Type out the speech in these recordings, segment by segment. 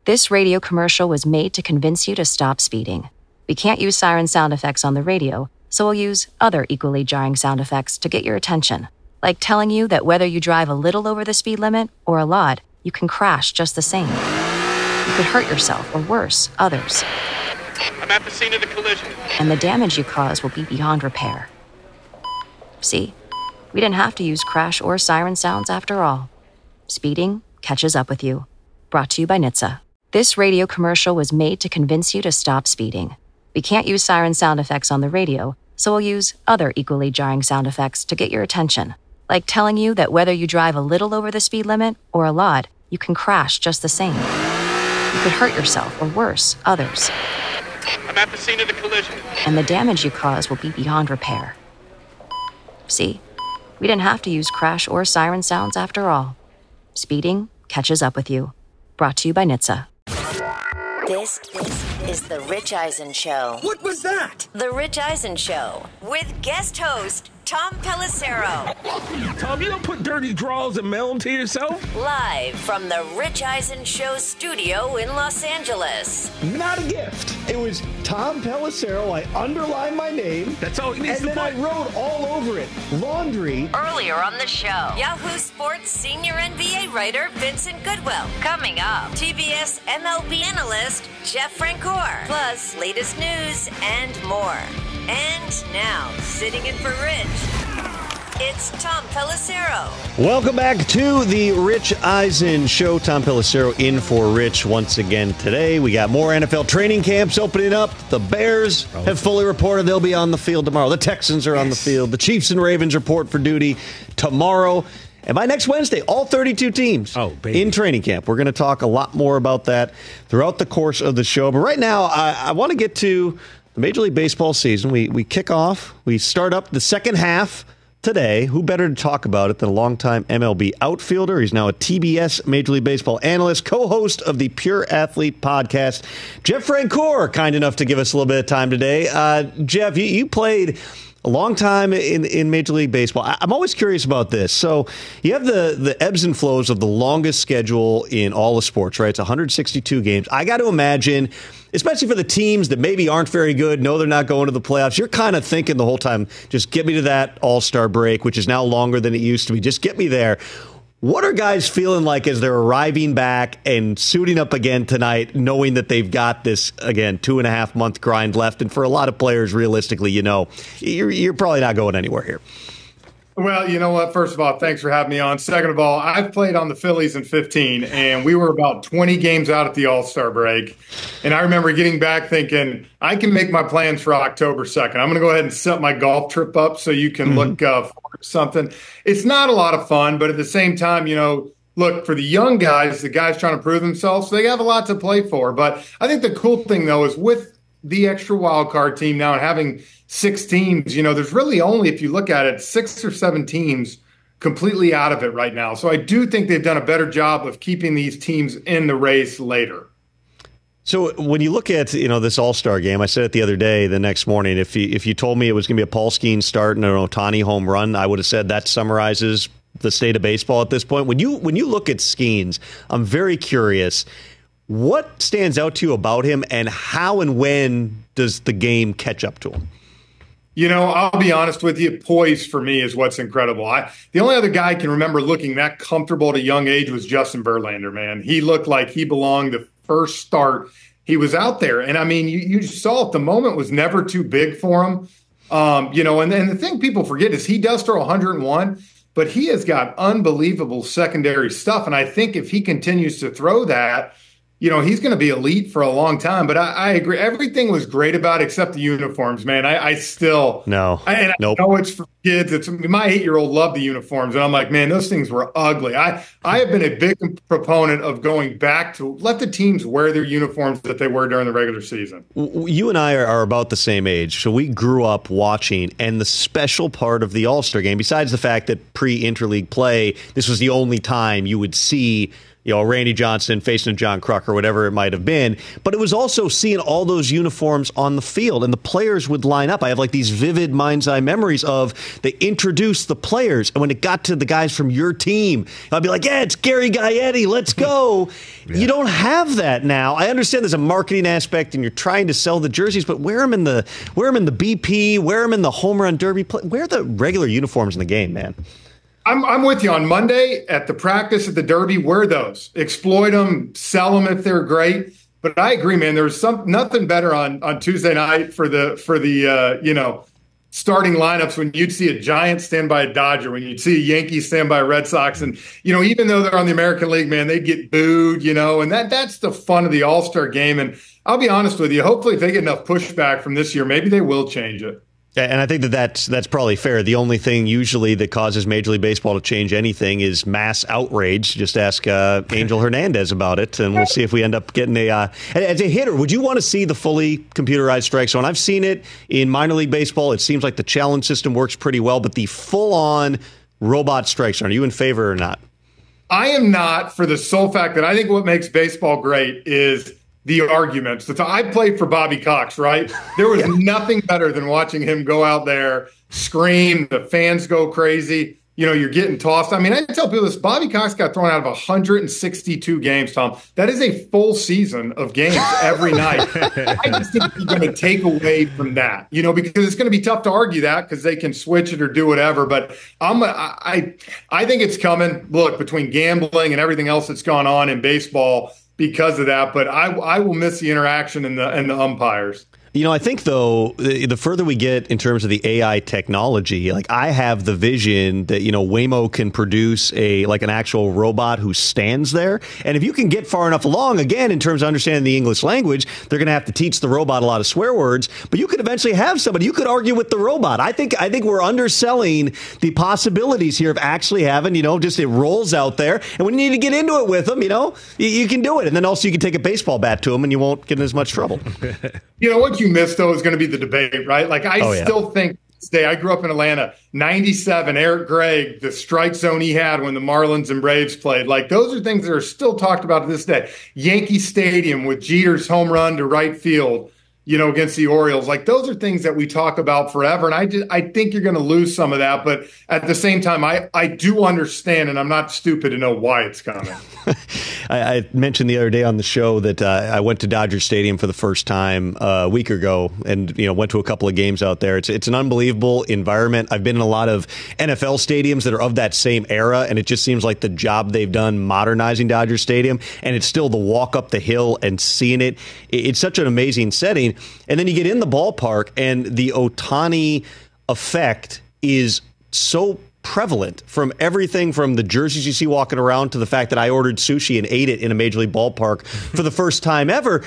This radio commercial was made to convince you to stop speeding. We can't use siren sound effects on the radio, so we'll use other equally jarring sound effects to get your attention. Like telling you that whether you drive a little over the speed limit or a lot, you can crash just the same. You could hurt yourself or worse, others. I'm at the scene of the collision. And the damage you cause will be beyond repair. See? We didn't have to use crash or siren sounds after all. Speeding catches up with you. Brought to you by NHTSA. This radio commercial was made to convince you to stop speeding. We can't use siren sound effects on the radio, so we'll use other equally jarring sound effects to get your attention. Like telling you that whether you drive a little over the speed limit or a lot, you can crash just the same. You could hurt yourself or worse, others. I'm at the scene of the collision. And the damage you cause will be beyond repair. See? We didn't have to use crash or siren sounds after all. Speeding catches up with you. Brought to you by NHTSA. This is The Rich Eisen Show. What was that? The Rich Eisen Show with guest host Tom Pelissero. Tom, you don't put dirty draws and mail them to yourself? Live from The Rich Eisen Show studio in Los Angeles. Not a gift. It was Tom Pelissero. I underlined my name. That's all he needs and to then put. I wrote all over it. Laundry. Earlier on the show, Yahoo Sports senior NBA writer Vincent Goodwill. Coming up, TBS MLB analyst Jeff Francoeur. Plus, latest news and more. And now, sitting in for Rich, it's Tom Pelissero. Welcome back to the Rich Eisen Show. Tom Pelissero in for Rich once again today. We got more NFL training camps opening up. The Bears have fully reported they'll be on the field tomorrow. The Texans are on the field. The Chiefs and Ravens report for duty tomorrow. And by next Wednesday, all 32 teams in training camp. We're going to talk a lot more about that throughout the course of the show. But right now, I want to get to the Major League Baseball season. We kick off. We start up the second half today. Who better to talk about it than a longtime MLB outfielder? He's now a TBS Major League Baseball analyst, co-host of the Pure Athlete podcast. Jeff Francoeur, kind enough to give us a little bit of time today. Jeff, you played a long time in Major League Baseball. I'm always curious about this. So you have the ebbs and flows of the longest schedule in all of sports, right? It's 162 games. I got to imagine, especially for the teams that maybe aren't very good, know they're not going to the playoffs, you're kind of thinking the whole time, just get me to that All-Star break, which is now longer than it used to be. Just get me there. What are guys feeling like as they're arriving back and suiting up again tonight, knowing that they've got this, again, 2.5 month grind left? And for a lot of players, realistically, you're probably not going anywhere here. Well, you know what? First of all, thanks for having me on. Second of all, I've played on the Phillies in 15, and we were about 20 games out at the All-Star break. And I remember getting back thinking, I can make my plans for October 2nd. I'm going to go ahead and set my golf trip up so you can look forward to something. It's not a lot of fun, but at the same time, look, for the young guys, the guys trying to prove themselves, they have a lot to play for. But I think the cool thing, though, is with the extra wild card team now and having 6 teams, there's really only, if you look at it, 6 or 7 teams completely out of it right now. So I do think they've done a better job of keeping these teams in the race later. So when you look at this All-Star game, I said it the other day, the next morning, if you told me it was going to be a Paul Skeens start and an Ohtani home run, I would have said that summarizes the state of baseball at this point. When you look at Skeens, I'm very curious. What stands out to you about him, and how and when does the game catch up to him? I'll be honest with you, poise for me is what's incredible. The only other guy I can remember looking that comfortable at a young age was Justin Verlander, man. He looked like he belonged the first start. He was out there. And, I mean, you saw it. The moment was never too big for him. And the thing people forget is he does throw 101, but he has got unbelievable secondary stuff. And I think if he continues to throw that, he's going to be elite for a long time. But I agree. Everything was great about it except the uniforms, man. I still no. I know it's for kids. My 8-year-old loved the uniforms, and I'm like, man, those things were ugly. I have been a big proponent of going back to let the teams wear their uniforms that they were during the regular season. You and I are about the same age, so we grew up watching. And the special part of the All-Star game, besides the fact that pre-interleague play, this was the only time you would see Randy Johnson facing John Kruk or whatever it might have been. But it was also seeing all those uniforms on the field, and the players would line up. I have like these vivid mind's eye memories of they introduced the players, and when it got to the guys from your team, I'd be like, yeah, it's Gary Gaetti, let's go. Yeah. You don't have that now. I understand there's a marketing aspect, and you're trying to sell the jerseys, but wear them in the BP, wear them in the home run derby, wear the regular uniforms in the game, man. I'm with you on Monday at the practice at the Derby. Wear those, exploit them, sell them if they're great. But I agree, man. There's nothing better on Tuesday night for the starting lineups when you'd see a Giant stand by a Dodger, when you'd see a Yankee stand by a Red Sox, and even though they're on the American League, man, they get booed, and that's the fun of the All-Star game. And I'll be honest with you, hopefully if they get enough pushback from this year, maybe they will change it. And I think that's probably fair. The only thing usually that causes Major League Baseball to change anything is mass outrage. Just ask Angel Hernandez about it, and we'll see if we end up getting as a hitter, would you want to see the fully computerized strike zone? I've seen it in minor league baseball. It seems like the challenge system works pretty well, but the full-on robot strike zone, are you in favor or not? I am not, for the sole fact that I think what makes baseball great is the arguments. So I played for Bobby Cox, right? There was nothing better than watching him go out there, scream, the fans go crazy. You're getting tossed. I mean, I tell people this, Bobby Cox got thrown out of 162 games, Tom. That is a full season of games every night. I just think you're going to take away from that, because it's going to be tough to argue that because they can switch it or do whatever. But I think it's coming. Look, between gambling and everything else that's gone on in baseball, because of that, but I will miss the interaction and the umpires. I think, though, the further we get in terms of the AI technology, like I have the vision that, Waymo can produce an actual robot who stands there. And if you can get far enough along, again, in terms of understanding the English language, they're going to have to teach the robot a lot of swear words. But you could eventually have somebody. You could argue with the robot. I think we're underselling the possibilities here of actually having, just it rolls out there. And when you need to get into it with them, you can do it. And then also you can take a baseball bat to them and you won't get in as much trouble. What you missed, though, is going to be the debate, right? Like, I still think today, I grew up in Atlanta, 97, Eric Gregg, the strike zone he had when the Marlins and Braves played. Like, those are things that are still talked about to this day. Yankee Stadium with Jeter's home run to right field, against the Orioles. Like, those are things that we talk about forever. And I think you're going to lose some of that. But at the same time, I do understand, and I'm not stupid to know why it's coming. I mentioned the other day on the show that I went to Dodger Stadium for the first time a week ago and, went to a couple of games out there. It's an unbelievable environment. I've been in a lot of NFL stadiums that are of that same era, and it just seems like the job they've done modernizing Dodger Stadium, and it's still the walk up the hill and seeing it. It's such an amazing setting. And then you get in the ballpark, and the Ohtani effect is so prevalent, from everything from the jerseys you see walking around to the fact that I ordered sushi and ate it in a Major League ballpark for the first time ever.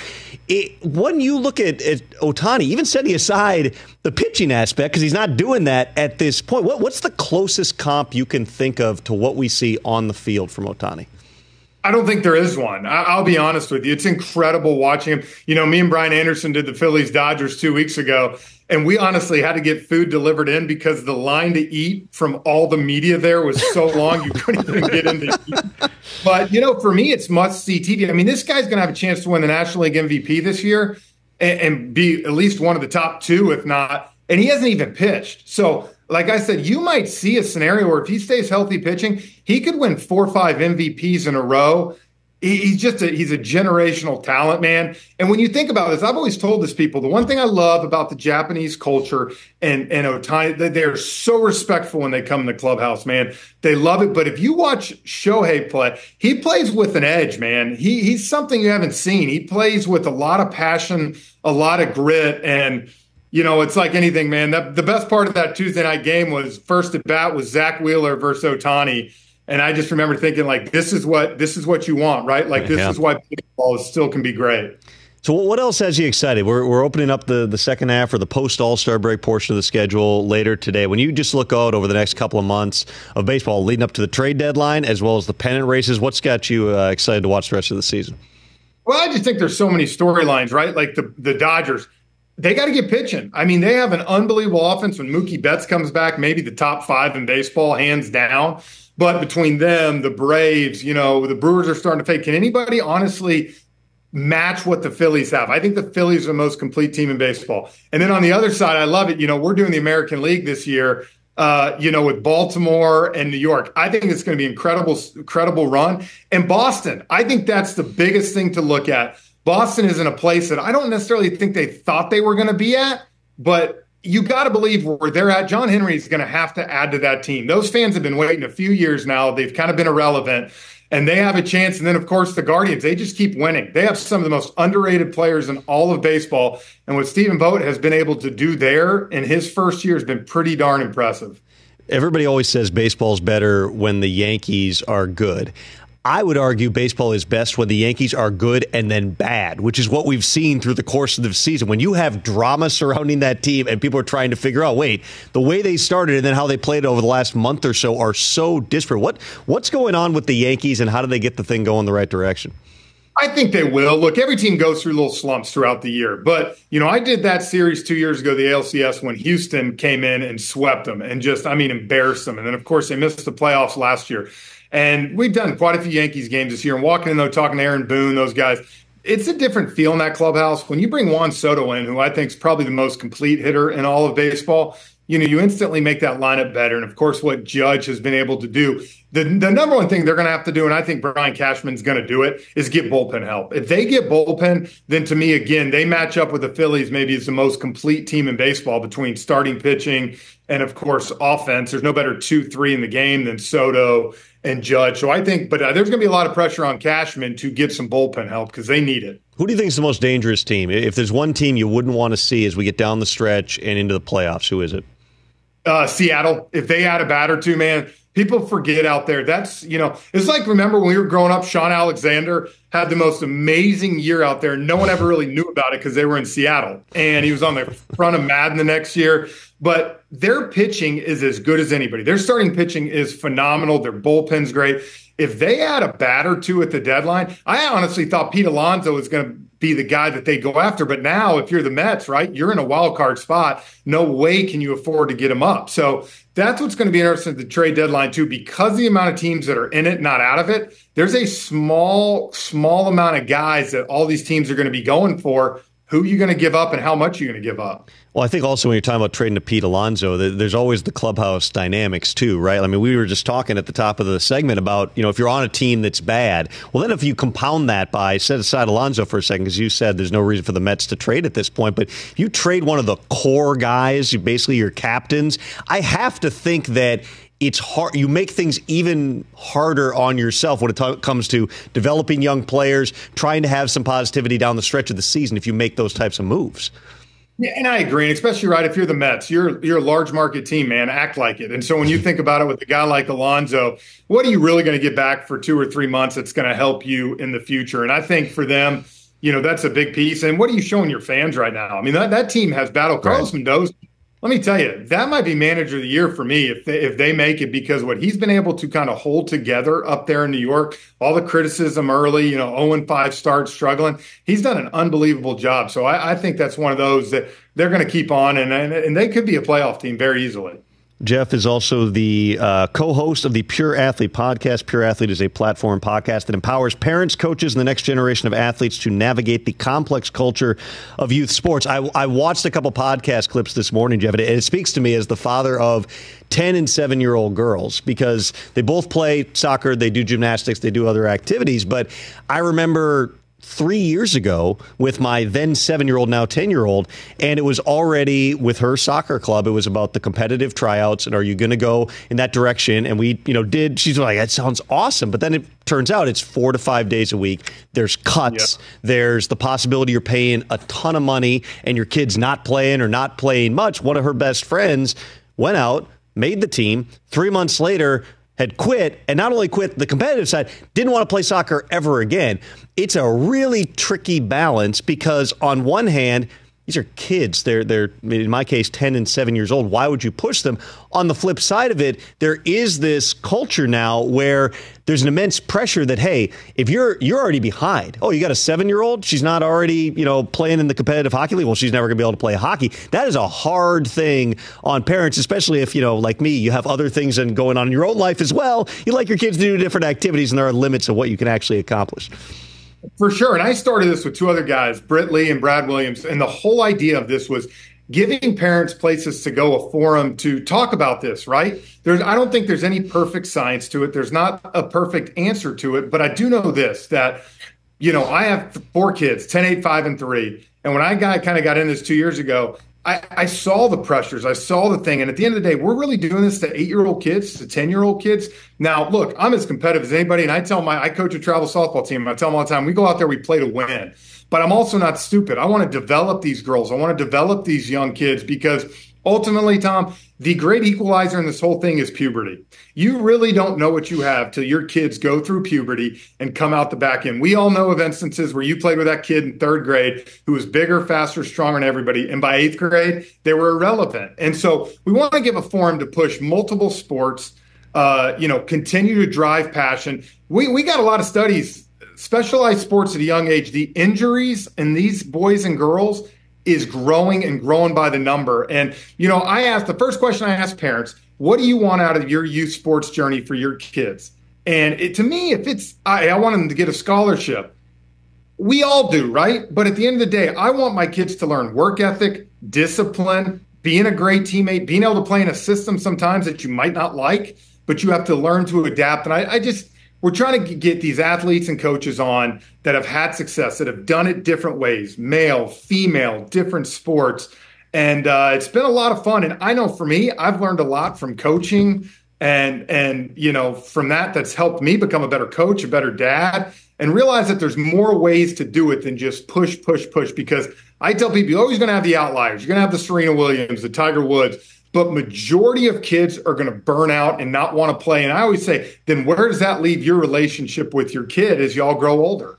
When you look at Ohtani, even setting aside the pitching aspect, because he's not doing that at this point, what's the closest comp you can think of to what we see on the field from Ohtani? I don't think there is one. I'll be honest with you. It's incredible watching him. Me and Brian Anderson did the Phillies Dodgers 2 weeks ago, and we honestly had to get food delivered in because the line to eat from all the media there was so long you couldn't even get in to eat. But, for me, it's must-see TV. I mean, this guy's going to have a chance to win the National League MVP this year and be at least one of the top two, if not. And he hasn't even pitched. So, like I said, you might see a scenario where if he stays healthy pitching, he could win 4 or 5 MVPs in a row. He's a generational talent, man. And when you think about this, I've always told this people, the one thing I love about the Japanese culture and Ohtani, they're so respectful when they come in the clubhouse, man. They love it. But if you watch Shohei play, he plays with an edge, man. He's something you haven't seen. He plays with a lot of passion, a lot of grit, and it's like anything, man. The best part of that Tuesday night game was first at bat was Zach Wheeler versus Ohtani. And I just remember thinking, like, this is what you want, right? Like, this is why baseball still can be great. So what else has you excited? We're opening up the second half or the post-All-Star break portion of the schedule later today. When you just look out over the next couple of months of baseball leading up to the trade deadline as well as the pennant races, what's got you excited to watch the rest of the season? Well, I just think there's so many storylines, right? Like the Dodgers. They got to get pitching. I mean, they have an unbelievable offense when Mookie Betts comes back, maybe the top 5 in baseball, hands down. But between them, the Braves, the Brewers are starting to fade. Can anybody honestly match what the Phillies have? I think the Phillies are the most complete team in baseball. And then on the other side, I love it. We're doing the American League this year, with Baltimore and New York. I think it's going to be incredible run. And Boston, I think that's the biggest thing to look at. Boston is in a place that I don't necessarily think they thought they were going to be at, but you got to believe where they're at. John Henry is going to have to add to that team. Those fans have been waiting a few years now. They've kind of been irrelevant, and they have a chance. And then, of course, the Guardians, they just keep winning. They have some of the most underrated players in all of baseball. And what Stephen Vogt has been able to do there in his first year has been pretty darn impressive. Everybody always says baseball's better when the Yankees are good. I would argue baseball is best when the Yankees are good and then bad, which is what we've seen through the course of the season. When you have drama surrounding that team and people are trying to figure out, wait, the way they started and then how they played over the last month or so are so disparate. What's going on with the Yankees, and how do they get the thing going the right direction? I think they will. Look, every team goes through little slumps throughout the year. But, I did that series 2 years ago, the ALCS, when Houston came in and swept them and embarrassed them. And then, of course, they missed the playoffs last year. And we've done quite a few Yankees games this year. And walking in, though, talking to Aaron Boone, those guys, it's a different feel in that clubhouse. When you bring Juan Soto in, who I think is probably the most complete hitter in all of baseball, you instantly make that lineup better. And, of course, what Judge has been able to do. The number one thing they're going to have to do, and I think Brian Cashman's going to do it, is get bullpen help. If they get bullpen, then to me, again, they match up with the Phillies maybe as the most complete team in baseball between starting pitching and, of course, offense. There's no better 2-3 in the game than Soto and Judge. So I think, but there's going to be a lot of pressure on Cashman to get some bullpen help because they need it. Who do you think is the most dangerous team? If there's one team you wouldn't want to see as we get down the stretch and into the playoffs, who is it? Seattle. If they add a bat or two, man, people forget out there. That's, it's like, remember when we were growing up, Sean Alexander had the most amazing year out there. No one ever really knew about it because they were in Seattle. And he was on the front of Madden the next year. But their pitching is as good as anybody. Their starting pitching is phenomenal. Their bullpen's great. If they add a bat or two at the deadline, I honestly thought Pete Alonso was going to be the guy that they go after. But now, if you're the Mets, right, you're in a wild card spot. No way can you afford to get him up. So that's what's going to be interesting at the trade deadline, too, because the amount of teams that are in it, not out of it. There's a small amount of guys that all these teams are going to be going for. Who are you going to give up and how much are you going to give up? Well, I think also when you're talking about trading to Pete Alonso, there's always the clubhouse dynamics too, right? I mean, we were just talking at the top of the segment about, if you're on a team that's bad, well, then if you compound that by, set aside Alonso for a second, because you said there's no reason for the Mets to trade at this point, but if you trade one of the core guys, basically your captains, I have to think that it's hard. You make things even harder on yourself when it comes to developing young players, trying to have some positivity down the stretch of the season if you make those types of moves. Yeah, and I agree, and especially, right, if you're the Mets, you're a large market team, man, act like it. And so when you think about it with a guy like Alonso, what are you really going to get back for 2 or 3 months that's going to help you in the future? And I think for them, that's a big piece. And what are you showing your fans right now? I mean, that team has battled. Carlos Mendoza, let me tell you, that might be manager of the year for me if they make it, because what he's been able to kind of hold together up there in New York, all the criticism early, 0-5 start, struggling, he's done an unbelievable job. So I think that's one of those that they're going to keep on, and they could be a playoff team very easily. Jeff is also the co-host of the Pure Athlete podcast. Pure Athlete is a platform podcast that empowers parents, coaches, and the next generation of athletes to navigate the complex culture of youth sports. I watched a couple podcast clips this morning, Jeff, and it speaks to me as the father of 10 and 7-year-old girls, because they both play soccer, they do gymnastics, they do other activities. But I remember 3 years ago with my then 7-year-old, now 10-year-old, and it was already with her soccer club. It was about the competitive tryouts and are you going to go in that direction? And we, she's like, that sounds awesome. But then it turns out it's 4 to 5 days a week. There's cuts. Yep. There's the possibility you're paying a ton of money and your kid's not playing or not playing much. One of her best friends went out, made the team. 3 months later, had quit, and not only quit the competitive side, didn't want to play soccer ever again. It's a really tricky balance because on one hand, These are kids. They're in my case 10 and 7 years old. Why would you push them? On the flip side of it, there is this culture now where there's an immense pressure that, hey, if you're already behind, oh, you got a 7-year-old, she's not already, playing in the competitive hockey league. Well, she's never going to be able to play hockey. That is a hard thing on parents, especially if, like me, you have other things going on in your own life as well. You like your kids to do different activities, and there are limits of what you can actually accomplish. For sure. And I started this with two other guys, Britt Lee and Brad Williams. And the whole idea of this was giving parents places to go, a forum to talk about this, right? I don't think there's any perfect science to it. There's not a perfect answer to it. But I do know this, that, I have 4 kids, 10, 8, 5, and 3. And when I kind of got in this 2 years ago, I saw the pressures. I saw the thing. And at the end of the day, we're really doing this to 8-year-old kids, to 10-year-old kids. Now, look, I'm as competitive as anybody. And I coach a travel softball team. And I tell them all the time, we go out there, we play to win. But I'm also not stupid. I want to develop these girls. I want to develop these young kids because ultimately, Tom, the great equalizer in this whole thing is puberty. You really don't know what you have till your kids go through puberty and come out the back end. We all know of instances where you played with that kid in 3rd grade who was bigger, faster, stronger than everybody. And by 8th grade, they were irrelevant. And so we want to give a forum to push multiple sports, continue to drive passion. We got a lot of studies, specialized sports at a young age. The injuries in these boys and girls is growing and growing by the number. And, the first question I ask parents, what do you want out of your youth sports journey for your kids? And to me, if it's, I want them to get a scholarship. We all do, right? But at the end of the day, I want my kids to learn work ethic, discipline, being a great teammate, being able to play in a system sometimes that you might not like, but you have to learn to adapt. And we're trying to get these athletes and coaches on that have had success, that have done it different ways, male, female, different sports. And it's been a lot of fun. And I know for me, I've learned a lot from coaching and from that's helped me become a better coach, a better dad, and realize that there's more ways to do it than just push, because I tell people, you're always going to have the outliers. You're going to have the Serena Williams, the Tiger Woods. But majority of kids are going to burn out and not want to play. And I always say, then where does that leave your relationship with your kid as y'all grow older?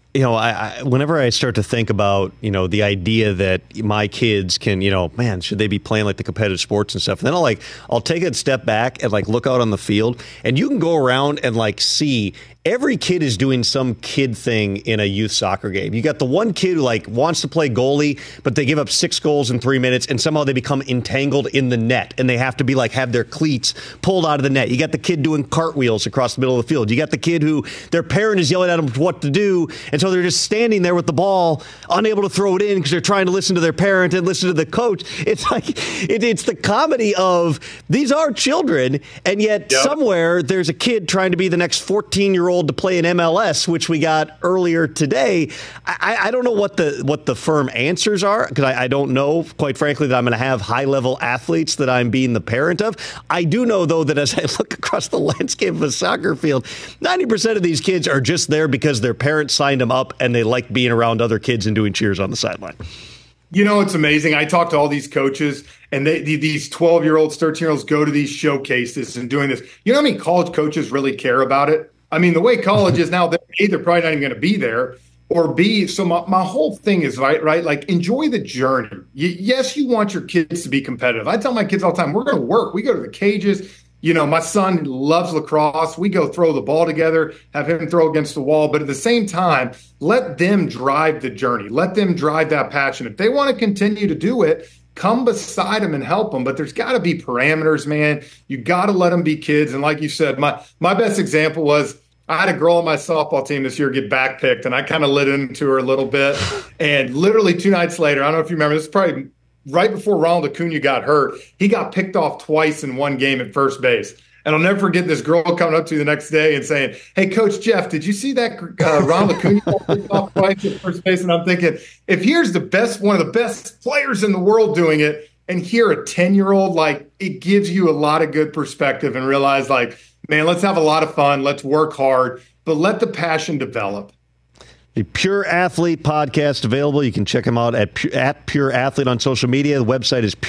Whenever I start to think about, the idea that my kids can, should they be playing like the competitive sports and stuff? And then I'll take a step back and look out on the field, and you can go around and see every kid is doing some kid thing in a youth soccer game. You got the one kid who wants to play goalie, but they give up 6 goals in 3 minutes, and somehow they become entangled in the net, and they have to be have their cleats pulled out of the net. You got the kid doing cartwheels across the middle of the field. You got the kid who their parent is yelling at them what to do, and so they're just standing there with the ball, unable to throw it in because they're trying to listen to their parent and listen to the coach. It's it's the comedy of these are children, and yet somewhere there's a kid trying to be the next 14-year-old to play in MLS, which we got earlier today. I don't know what the firm answers are, because I don't know, quite frankly, that I'm going to have high-level athletes that I'm being the parent of. I do know, though, that as I look across the landscape of a soccer field, 90% of these kids are just there because their parents signed them up and they like being around other kids and doing cheers on the sideline. It's amazing. I talk to all these coaches, and these 12-year-olds, 13-year-olds go to these showcases and doing this. You know how many college coaches really care about it? I mean, the way college is now, A, they're probably not even going to be there, or B, so my whole thing is, right? Enjoy the journey. Yes, you want your kids to be competitive. I tell my kids all the time, we're going to work. We go to the cages. My son loves lacrosse. We go throw the ball together, have him throw against the wall. But at the same time, let them drive the journey. Let them drive that passion. If they want to continue to do it, come beside them and help them. But there's got to be parameters, man. You got to let them be kids. And like you said, my best example was I had a girl on my softball team this year get backpicked, and I kind of lit into her a little bit. And literally 2 nights later, I don't know if you remember, this is probably right before Ronald Acuna got hurt, he got picked off twice in one game at first base. And I'll never forget this girl coming up to you the next day and saying, "Hey, Coach Jeff, did you see that Ronald Acuna got picked off twice at first base?" And I'm thinking, if here's one of the best players in the world doing it, and here a 10-year-old, it gives you a lot of good perspective and realize, man, let's have a lot of fun. Let's work hard, but let the passion develop. The Pure Athlete podcast available. You can check him out at Pure Athlete on social media. The website is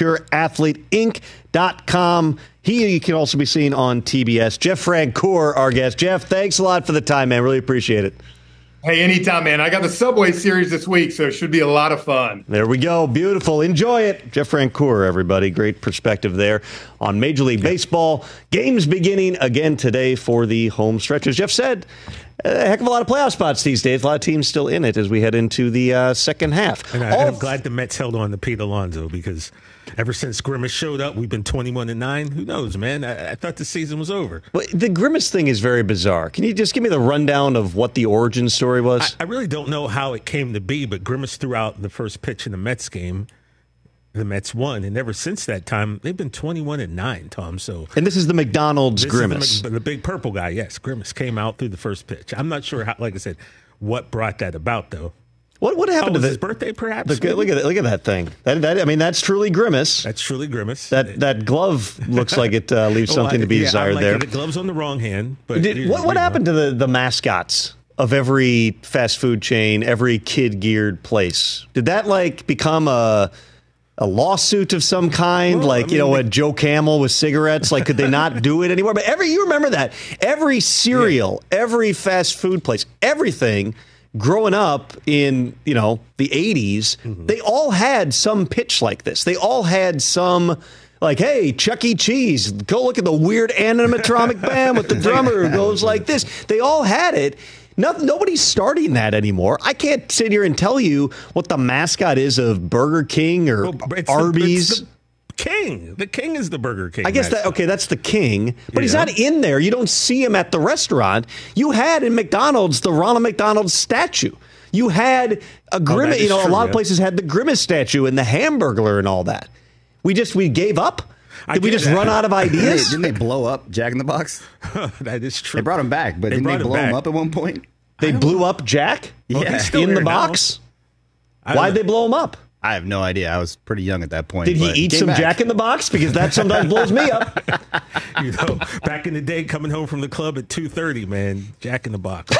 pureathleteinc.com. You can also be seen on TBS. Jeff Francoeur, our guest. Jeff, thanks a lot for the time, man. Really appreciate it. Hey, anytime, man. I got the Subway Series this week, so it should be a lot of fun. There we go. Beautiful. Enjoy it. Jeff Francoeur, everybody. Great perspective there on Major League Baseball. Games beginning again today for the home stretch. As Jeff said, a heck of a lot of playoff spots these days. A lot of teams still in it as we head into the second half. And I'm glad the Mets held on to Pete Alonso because ever since Grimace showed up, we've been 21-9. Who knows, man? I thought the season was over. But the Grimace thing is very bizarre. Can you just give me the rundown of what the origin story was? I really don't know how it came to be, but Grimace threw out the first pitch in the Mets game. The Mets won, and ever since that time, they've been 21-9, Tom. And this is the McDonald's Grimace. The big purple guy, yes. Grimace came out through the first pitch. I'm not sure how, like I said, what brought that about, though. What happened to his birthday, perhaps? Look at that thing. That's truly Grimace. That's truly Grimace. That glove looks like it leaves something to be desired there. The glove's on the wrong hand. But what happened to the mascots of every fast food chain, every kid-geared place? Did that become a lawsuit of some kind? A Joe Camel with cigarettes? Could they not do it anymore? But you remember that. Every cereal, every fast food place, everything growing up in, the 80s, they all had some pitch like this. They all had some, hey, Chuck E. Cheese, go look at the weird animatronic band with the drummer who goes like this. They all had it. Nobody's starting that anymore. I can't sit here and tell you what the mascot is of Burger King or Arby's. King. The King is the Burger King. I guess that's the King, but he's not in there. You don't see him at the restaurant. You had in McDonald's the Ronald McDonald statue. You had a Grimace. A lot of places had the Grimace statue and the Hamburglar and all that. We gave up. Did we just run out of ideas? Didn't they blow up Jack in the Box? That is true. They brought him back, but didn't they blow him up at one point? They blew up Jack? Yeah. In the box? Why'd they blow him up? I have no idea. I was pretty young at that point. Did he eat some Jack in the Box? Because that sometimes blows me up. Back in the day, coming home from the club at 2:30, man, Jack in the Box.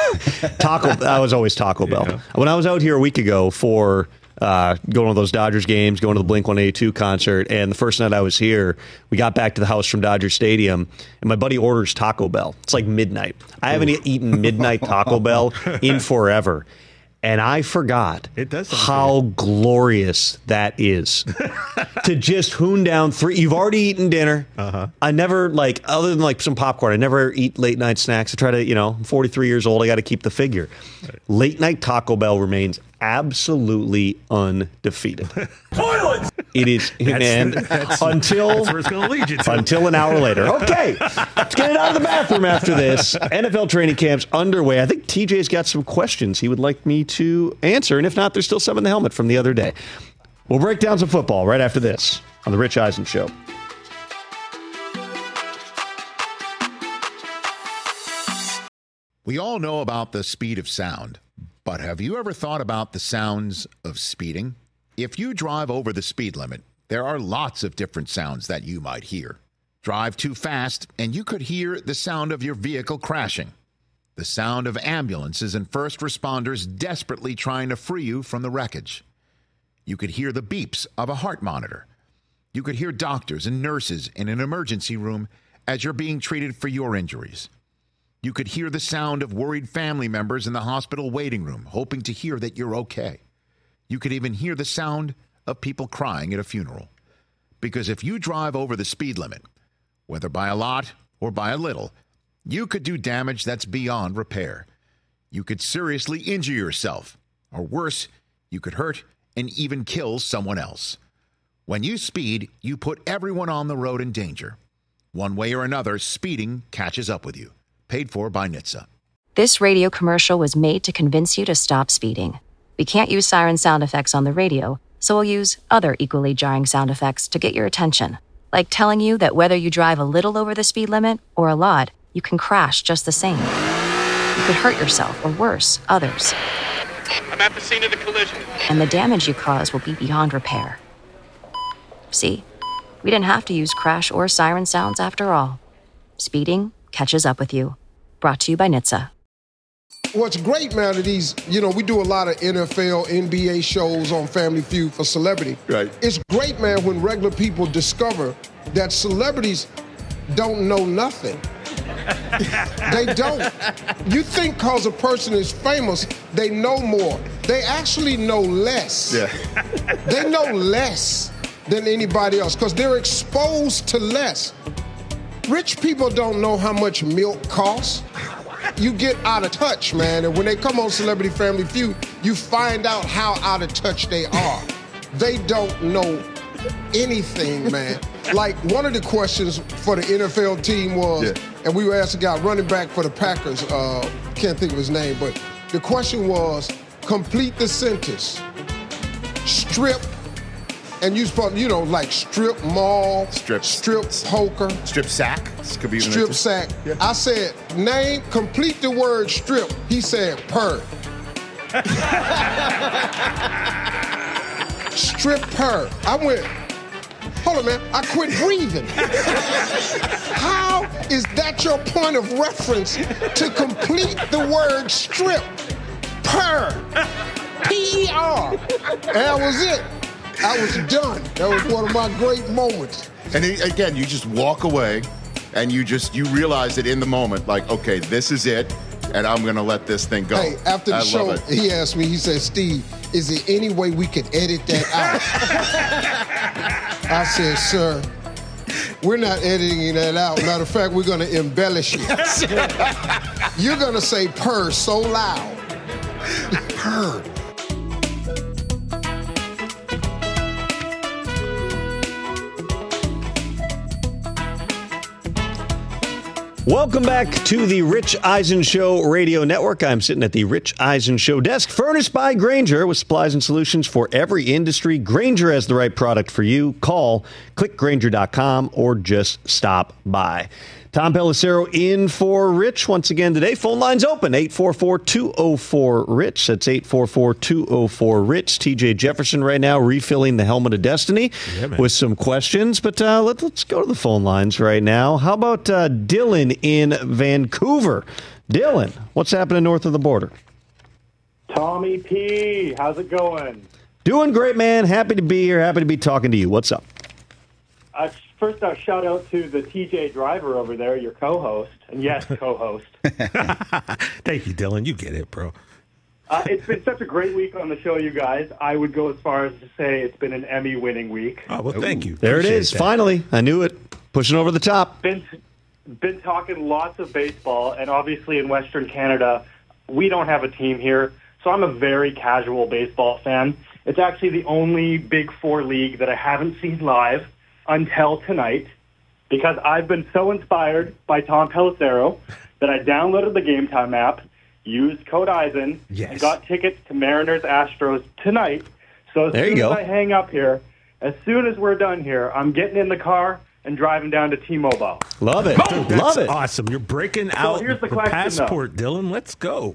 I was always Taco Bell. Yeah. When I was out here a week ago for going to those Dodgers games, going to the Blink-182 concert, and the first night I was here, we got back to the house from Dodger Stadium, and my buddy orders Taco Bell. It's like midnight. I haven't eaten midnight Taco Bell in forever. And I forgot how glorious that is to just hoon down three. You've already eaten dinner. I never, other than some popcorn, I never eat late night snacks. I try to, I'm 43 years old. I got to keep the figure. Right. Late night Taco Bell remains absolutely undefeated. Toilets! It is, until where it's going to lead you to. Until an hour later. Okay, let's get it out of the bathroom after this. NFL training camp's underway. I think TJ's got some questions he would like me to answer, and if not, there's still some in the helmet from the other day. We'll break down some football right after this on The Rich Eisen Show. We all know about the speed of sound, but have you ever thought about the sounds of speeding? If you drive over the speed limit, there are lots of different sounds that you might hear. Drive too fast, and you could hear the sound of your vehicle crashing, the sound of ambulances and first responders desperately trying to free you from the wreckage. You could hear the beeps of a heart monitor. You could hear doctors and nurses in an emergency room as you're being treated for your injuries. You could hear the sound of worried family members in the hospital waiting room, hoping to hear that you're okay. You could even hear the sound of people crying at a funeral. Because if you drive over the speed limit, whether by a lot or by a little, you could do damage that's beyond repair. You could seriously injure yourself, or worse, you could hurt and even kill someone else. When you speed, you put everyone on the road in danger. One way or another, speeding catches up with you. Paid for by NHTSA. This radio commercial was made to convince you to stop speeding. We can't use siren sound effects on the radio, so we'll use other equally jarring sound effects to get your attention. Like telling you that whether you drive a little over the speed limit or a lot, you can crash just the same. You could hurt yourself, or worse, others. I'm at the scene of the collision. And the damage you cause will be beyond repair. See? We didn't have to use crash or siren sounds after all. Speeding catches up with you. Brought to you by NHTSA. What's great, man, are these, we do a lot of NFL, NBA shows on Family Feud for celebrity. Right. It's great, man, when regular people discover that celebrities don't know nothing. They don't. You think because a person is famous, they know more. They actually know less. Yeah. They know less than anybody else because they're exposed to less. Rich people don't know how much milk costs. You get out of touch, man. And when they come on Celebrity Family Feud, you find out how out of touch they are. They don't know anything, man. Like, one of the questions for the NFL team was, and we were asked a guy running back for the Packers, can't think of his name, but the question was, complete the sentence. Strip, and you supposed, like strip mall, strip poker. Strip sack. This could be even strip sack. Yeah. I said, complete the word strip. He said, per. Strip per. I went, hold on, man. I quit breathing. How is that your point of reference to complete the word strip? Per. P-E-R. And that was it. I was done. That was one of my great moments. And again, you just walk away and you realize it in the moment, like, okay, this is it, and I'm going to let this thing go. Hey, after the show, he asked me, he said, Steve, is there any way we could edit that out? I said, sir, we're not editing that out. Matter of fact, we're going to embellish it. You're going to say purr so loud. Purr. Welcome back to the Rich Eisen Show Radio Network. I'm sitting at the Rich Eisen Show desk, furnished by Grainger with supplies and solutions for every industry. Grainger has the right product for you. Call, click Grainger.com, or just stop by. Tom Pelissero in for Rich once again today. Phone lines open, 844-204-RICH. That's 844-204-RICH. TJ Jefferson right now refilling the Helmet of Destiny with some questions. But let's go to the phone lines right now. How about Dylan in Vancouver? Dylan, what's happening north of the border? Tommy P., how's it going? Doing great, man. Happy to be here. Happy to be talking to you. What's up? First, shout out to the TJ driver over there, your co-host. And yes, co-host. Thank you, Dylan. You get it, bro. It's been such a great week on the show, you guys. I would go as far as to say it's been an Emmy-winning week. Oh, well, thank you. There Appreciate it is. That. Finally. I knew it. Pushing over the top. Been talking lots of baseball, and obviously in Western Canada, we don't have a team here, so I'm a very casual baseball fan. It's actually the only Big Four league that I haven't seen live until tonight, because I've been so inspired by Tom Pelissero that I downloaded the Game Time app, used code Eisen, and got tickets to Mariners-Astros tonight. So as soon as I hang up here, as soon as we're done here, I'm getting in the car and driving down to T-Mobile. Love it. Dude, Love it. Awesome. You're breaking out here's the passport, Dylan. Let's go.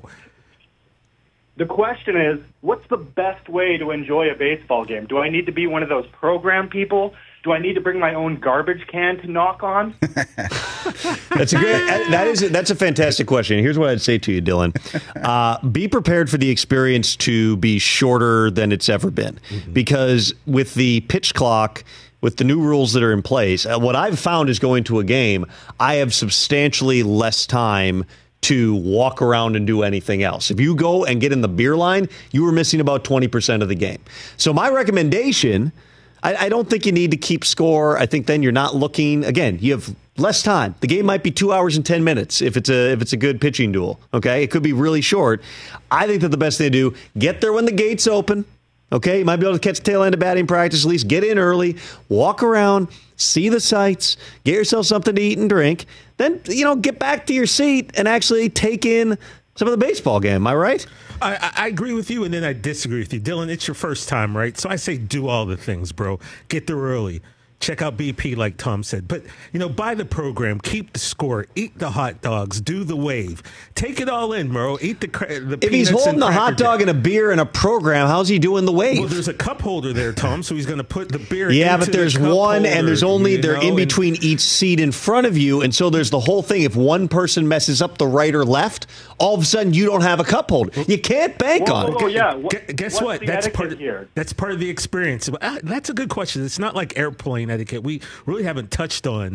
The question is, what's the best way to enjoy a baseball game? Do I need to be one of those program people? Do I need to bring my own garbage can to knock on? That's a fantastic question. Here's what I'd say to you, Dylan. Be prepared for the experience to be shorter than it's ever been. Mm-hmm. Because with the pitch clock, with the new rules that are in place, what I've found is going to a game, I have substantially less time to walk around and do anything else. If you go and get in the beer line, you are missing about 20% of the game. So my recommendation, I don't think you need to keep score. I think then you're not looking, again, you have less time. The game might be 2 hours and 10 minutes if it's a good pitching duel. Okay, it could be really short. I think that the best thing to do, get there when the gates open. Okay, you might be able to catch the tail end of batting practice, at least get in early, walk around, see the sights, get yourself something to eat and drink, then, get back to your seat and actually take in some of the baseball game. Am I right? I agree with you, and then I disagree with you. Dylan, it's your first time, right? So I say do all the things, bro. Get there early. Check out BP, like Tom said. But, buy the program, keep the score, eat the hot dogs, do the wave. Take it all in, bro. Eat the peanuts. If he's holding a hot dog and a beer and a program, how's he doing the wave? Well, there's a cup holder there, Tom, so he's going to put the beer Yeah, but there's one, and there's only, they're in between each seat in front of you, and so there's the whole thing. If one person messes up the right or left, all of a sudden you don't have a cup holder. You can't bank on it. Oh, yeah. Guess what? That's part of the experience. That's a good question. It's not like airplane etiquette. We really haven't touched on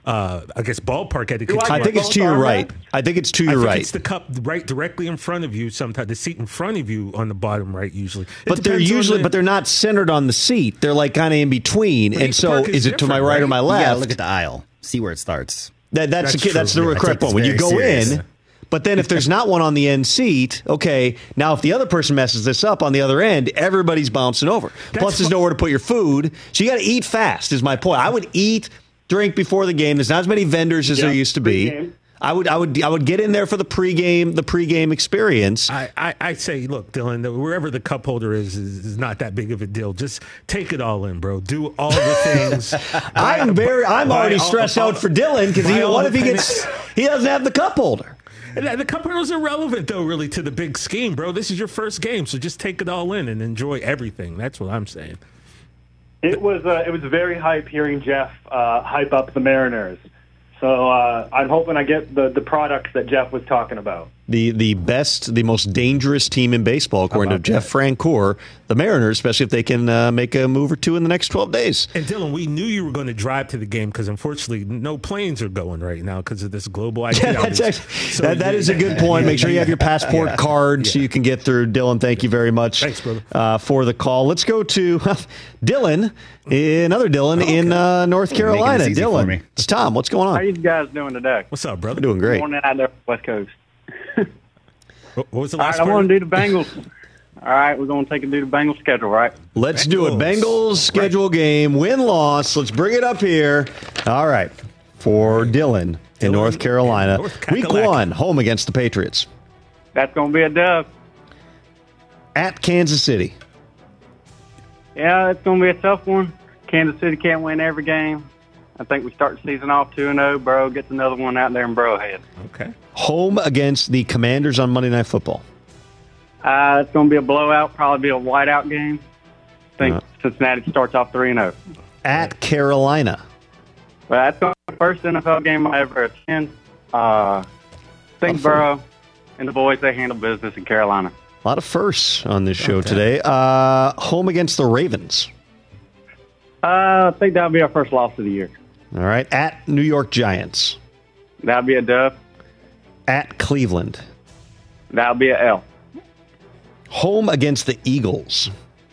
I guess, ballpark at the I think it's to your right. I think it's to your right. It's the cup right directly in front of you. Sometimes the seat in front of you on the bottom right usually. But they're not centered on the seat. They're like kind of in between. And so is it to my right or my left? You gotta look at the aisle. See where it starts. That's the correct one. When you go in, but then if there's not one on the end seat, okay, now if the other person messes this up on the other end, everybody's bouncing over. Plus, there's nowhere to put your food. So you got to eat fast is my point. I would eat, drink before the game. There's not as many vendors as there used to be. Pre-game. I would get in there for the pregame experience. I say, look, Dylan, wherever the cup holder is not that big of a deal. Just take it all in, bro. Do all the things. I'm already stressed out for Dylan because what if he doesn't have the cup holder? The cup holder is irrelevant, though, really, to the big scheme, bro. This is your first game, so just take it all in and enjoy everything. That's what I'm saying. It was very hype hearing Jeff hype up the Mariners. So I'm hoping I get the products that Jeff was talking about. The most dangerous team in baseball, according to Jeff Francoeur, the Mariners, especially if they can make a move or two in the next 12 days. And Dylan, we knew you were going to drive to the game because unfortunately no planes are going right now because of this global IT outage. That is a good point. Make sure you have your passport card so you can get through. Dylan, thank you very much. Thanks, brother. For the call. Let's go to Dylan, another Dylan in North Carolina. Dylan, it's Tom. What's going on? How you guys doing today? What's up, brother? We're doing great. Morning out there, West Coast. What was the last I want to do the Bengals. All right, we're going to take and do the Bengals schedule, right? Let's do it. Bengals schedule game, win-loss. Let's bring it up here. All right, for Dylan in North Carolina. Week 1, home against the Patriots. That's going to be a dub. At Kansas City. Yeah, it's going to be a tough one. Kansas City can't win every game. I think we start the season off 2-0. Burrow gets another one out there in Burrowhead. Okay. Home against the Commanders on Monday Night Football. It's going to be a blowout, probably be a whiteout game. I think Cincinnati starts off 3-0. At Carolina. Well, that's going to be the first NFL game I ever attend. I think Burrow and the boys, they handle business in Carolina. A lot of firsts on this show today. Home against the Ravens. I think that'll be our first loss of the year. All right. At New York Giants. That'll be a dub. At Cleveland. That'll be a L. Home against the Eagles.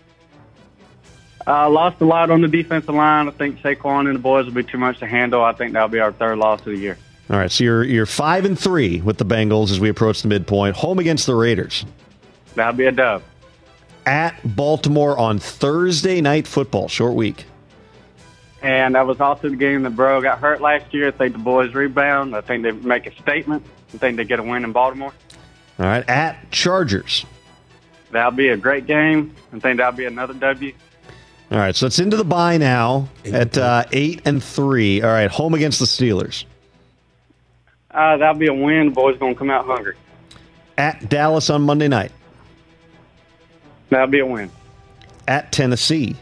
Lost a lot on the defensive line. I think Saquon and the boys will be too much to handle. I think that'll be our third loss of the year. All right. So you're 5-3 with the Bengals as we approach the midpoint. Home against the Raiders. That'll be a dub. At Baltimore on Thursday Night Football. Short week. And that was also the game that Burrow got hurt last year. I think the boys rebound. I think they make a statement. I think they get a win in Baltimore. All right. At Chargers. That'll be a great game. I think that'll be another W. All right. So it's into the bye now at 8-3. All right. Home against the Steelers. That'll be a win. The boys going to come out hungry. At Dallas on Monday night. That'll be a win. At Tennessee.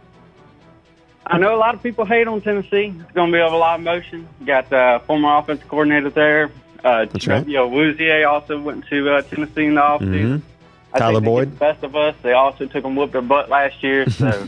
I know a lot of people hate on Tennessee. It's going to be a lot of emotion. You got former offensive coordinator there. That's right. Woozier also went to Tennessee in the offseason. Tyler Boyd. The best of us. They also took them whoop their butt last year. So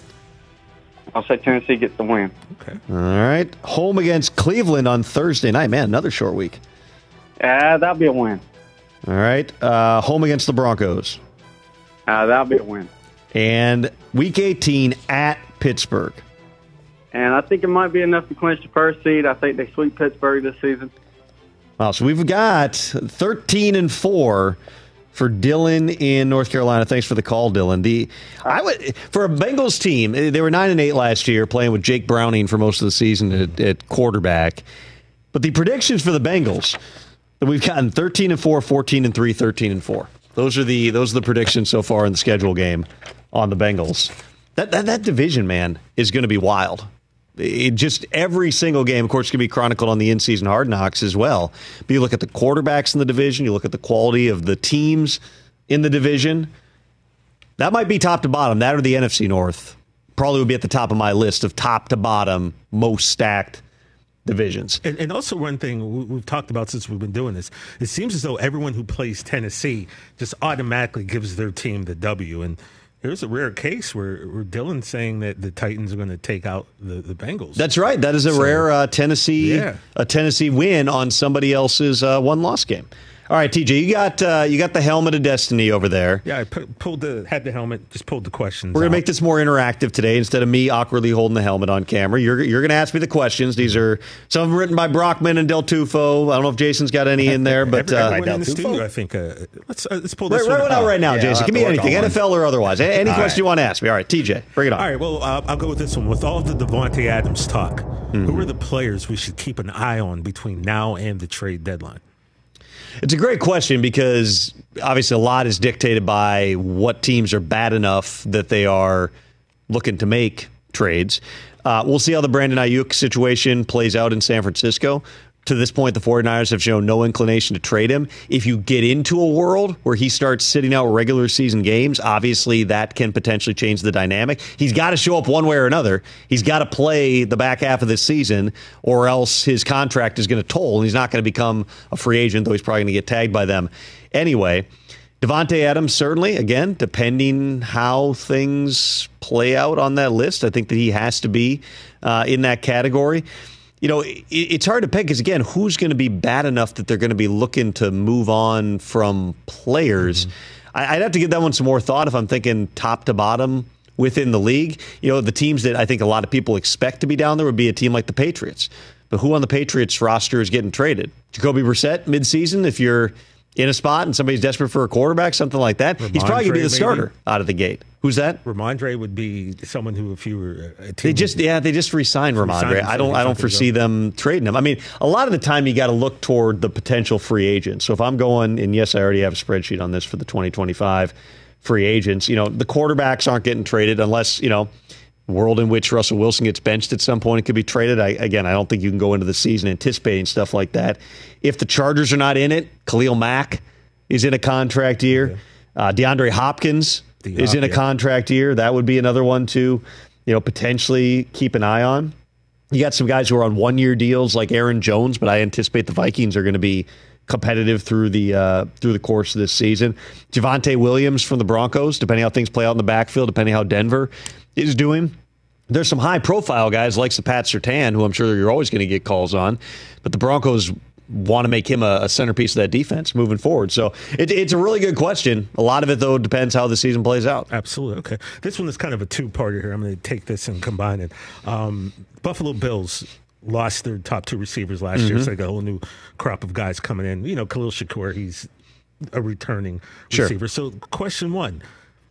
I'll say Tennessee gets the win. Okay. All right. Home against Cleveland on Thursday night. Man, another short week. That'll be a win. All right. Home against the Broncos. That'll be a win. And Week 18 at Pittsburgh. And I think it might be enough to clinch the first seed. I think they sweep Pittsburgh this season. Wow, so we've got 13-4 for Dylan in North Carolina. Thanks for the call, Dylan. For a Bengals team, they were 9-8 last year, playing with Jake Browning for most of the season at quarterback. But the predictions for the Bengals, that we've gotten 13-4, 14-3, 13-4. Those are the predictions so far in the schedule game on the Bengals. That division, man, is going to be wild. Just every single game, of course, is going to be chronicled on the in-season Hard Knocks as well. But you look at the quarterbacks in the division, you look at the quality of the teams in the division. That might be top to bottom. That or the NFC North probably would be at the top of my list of top to bottom most stacked divisions. And also one thing we've talked about since we've been doing this, it seems as though everyone who plays Tennessee just automatically gives their team the W. And Here's a rare case where Dylan's saying that the Titans are going to take out the Bengals. That's right. That is a rare Tennessee win on somebody else's one-loss game. All right, TJ, you got the helmet of destiny over there. Yeah, I had the helmet, just pulled the questions. We're going to make this more interactive today. Instead of me awkwardly holding the helmet on camera, you're going to ask me the questions. These are some of them written by Brockman and Del Tufo. I don't know if Jason's got any in there, but everyone in the studio, I think. Let's pull this one out right now, Jason. Give me anything, NFL or otherwise. Any question you want to ask me. All right, TJ, bring it on. All right, well, I'll go with this one. With all of the Davante Adams talk, who are the players we should keep an eye on between now and the trade deadline? It's a great question because obviously a lot is dictated by what teams are bad enough that they are looking to make trades. We'll see how the Brandon Ayuk situation plays out in San Francisco. To this point, the 49ers have shown no inclination to trade him. If you get into a world where he starts sitting out regular season games, obviously that can potentially change the dynamic. He's got to show up one way or another. He's got to play the back half of this season, or else his contract is going to toll, and he's not going to become a free agent, though he's probably going to get tagged by them anyway. Davante Adams, certainly, again, depending how things play out on that list, I think that he has to be in that category. You know, it's hard to pick because, again, who's going to be bad enough that they're going to be looking to move on from players? I'd have to give that one some more thought if I'm thinking top to bottom within the league. You know, the teams that I think a lot of people expect to be down there would be a team like the Patriots. But who on the Patriots roster is getting traded? Jacoby Brissett midseason, if you're in a spot and somebody's desperate for a quarterback, something like that, he's probably going to be the starter out of the gate. Who's that? Ramondre would be someone who, if you were a team, they just re-signed Ramondre. I don't foresee them trading him. I mean, a lot of the time you got to look toward the potential free agents. So if I'm going, and yes, I already have a spreadsheet on this for the 2025 free agents. You know, the quarterbacks aren't getting traded unless, you know, world in which Russell Wilson gets benched at some point, it could be traded. I don't think you can go into the season anticipating stuff like that. If the Chargers are not in it, Khalil Mack is in a contract year. DeAndre Hopkins is in a contract year. That would be another one to, you know, potentially keep an eye on. You got some guys who are on one-year deals like Aaron Jones, but I anticipate the Vikings are going to be competitive through the course of this season. Javonte Williams from the Broncos, depending how things play out in the backfield, depending how Denver is doing. There's some high-profile guys like Pat Surtain, who I'm sure you're always going to get calls on, but the Broncos want to make him a centerpiece of that defense moving forward. So it's a really good question. A lot of it, though, depends how the season plays out. Absolutely. Okay. This one is kind of a two-parter here. I'm going to take this and combine it. Buffalo Bills lost their top two receivers last year, so they got a whole new crop of guys coming in. You know, Khalil Shakur, he's a returning receiver. So question one,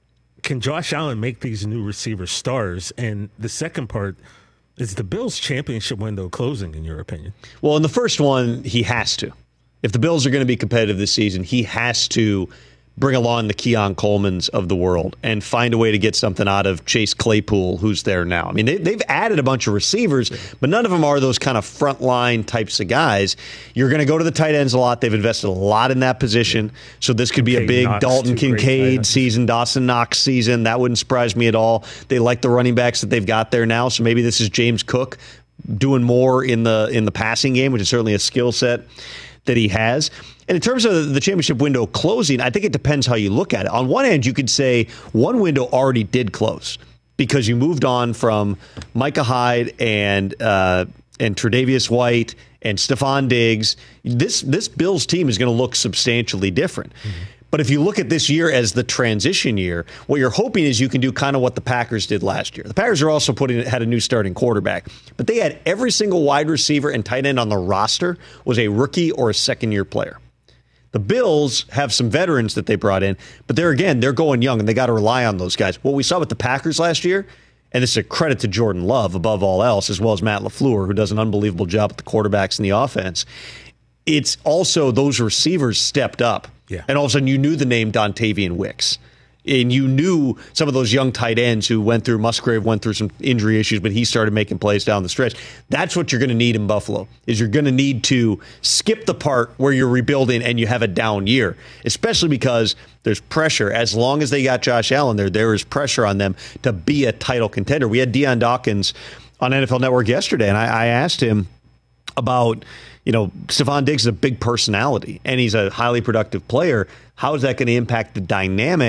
can Josh Allen make these new receivers stars? And the second part, is the Bills' championship window closing, in your opinion? Well, in the first one, he has to. If the Bills are going to be competitive this season, he has to bring along the Keon Colemans of the world and find a way to get something out of Chase Claypool, who's there now. I mean, they've added a bunch of receivers, but none of them are those kind of frontline types of guys. You're going to go to the tight ends a lot. They've invested a lot in that position. So this could be a big Dalton Kincaid season, Dawson Knox season. That wouldn't surprise me at all. They like the running backs that they've got there now. So maybe this is James Cook doing more in the passing game, which is certainly a skill set that he has. And in terms of the championship window closing, I think it depends how you look at it. On one end, you could say one window already did close because you moved on from Micah Hyde and Tre'Davious White and Stephon Diggs. This Bills team is going to look substantially different. But if you look at this year as the transition year, what you're hoping is you can do kind of what the Packers did last year. The Packers are also had a new starting quarterback, but they had every single wide receiver and tight end on the roster was a rookie or a second-year player. The Bills have some veterans that they brought in, but they're going young, and they got to rely on those guys. What we saw with the Packers last year, and this is a credit to Jordan Love above all else, as well as Matt LaFleur, who does an unbelievable job with the quarterbacks and the offense. It's also those receivers stepped up. Yeah. And all of a sudden you knew the name Dontavian Wicks. And you knew some of those young tight ends who Musgrave went through some injury issues, but he started making plays down the stretch. That's what you're going to need in Buffalo, is you're going to need to skip the part where you're rebuilding and you have a down year, especially because there's pressure. As long as they got Josh Allen there is pressure on them to be a title contender. We had Deion Dawkins on NFL Network yesterday, and I asked him about, you know, Stephon Diggs is a big personality, and he's a highly productive player. How is that going to impact the dynamic